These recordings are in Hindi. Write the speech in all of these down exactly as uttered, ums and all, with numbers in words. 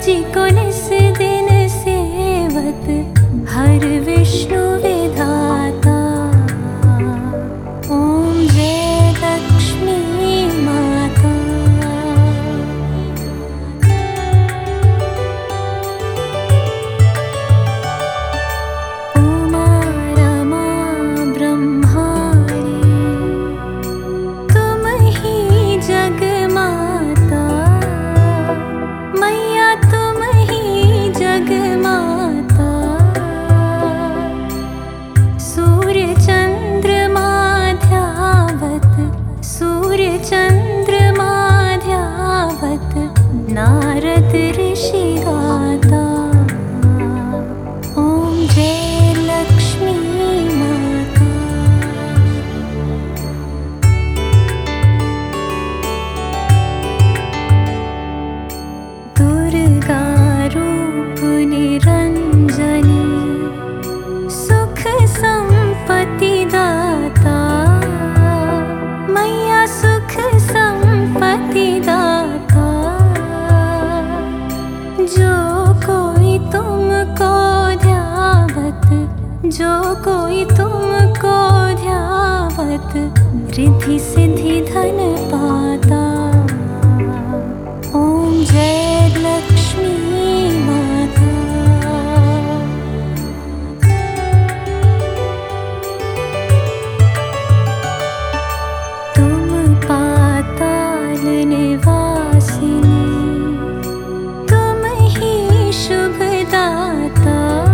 तुझको निस दिन सेवत हर विष्णु विधाता। ओम जय लक्ष्मी माता। उमा रमा ब्रह्माणी तुम ही जग माता। मैया तुम ही जग माता। सूर्य चंद्रमा ध्यावत सूर्य चंद्रमा ध्यावत नारद ऋषि गाता। ओम जय लक्ष्मी माता। दुर्गा रूप निरंजनी सुख संपत्ति दाता। मैया सुख संपत्ति दाता। जो कोई तुमको ध्यावत जो कोई तुमको ध्यावत रिद्धि सिद्धि धन पाता। ओम जय लक्ष्मी माता। तुम पाताल निवासिनी तुम ही शुभ दाता।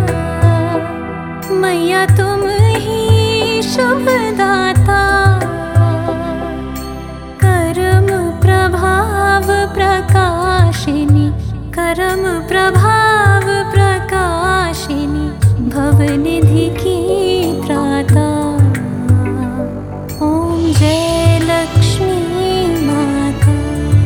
मैया तुम ही शुभ दाता। कर्म प्रभाव प्रकाशिनी कर्म प्रभाव प्रकाशिनी भवनिधि की त्राता। ओम जय लक्ष्मी माता।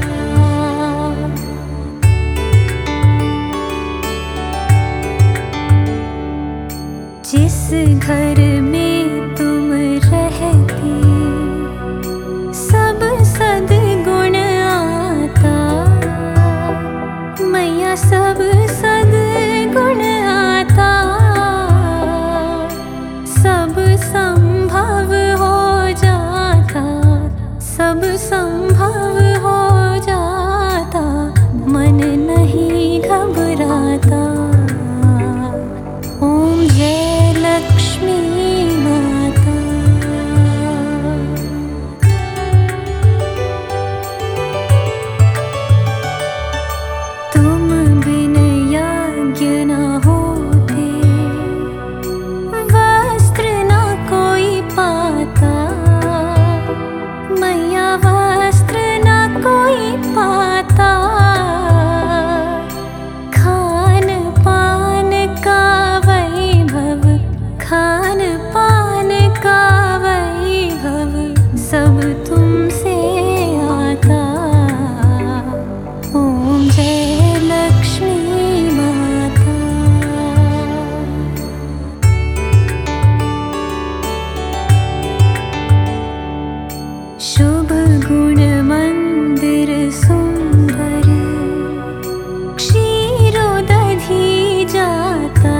जिस घर में तुम रहती सब सद्गुण आता। मैया सब सद्गुण आता। सब संभव हो जाता सब संभव हो जाता। मन नहीं घबराता। ओम जय लक्ष्मी माता। तुम बिन यज्ञ न होते वस्त्र न कोई पाता। मैया वस्त्र न कोई पाता। खान पान का वैभव खान पान का वैभव सब तुमसे आता। ओम जय लक्ष्मी माता। शुभ गुण मंदिर सुंदर क्षीरोदधि जाता।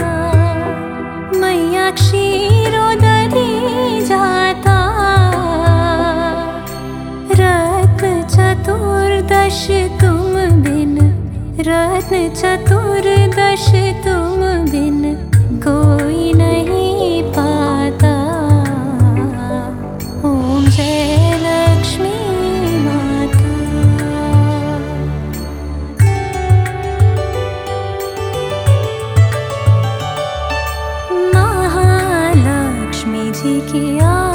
मैया क्षीरोदधि जाता। रत्न चतुर्दश तुम बिन रत्न चतुर्दश तुम बिन कोई नहीं पाता। ओम जय लक्ष्मी माता। महालक्ष्मी जी की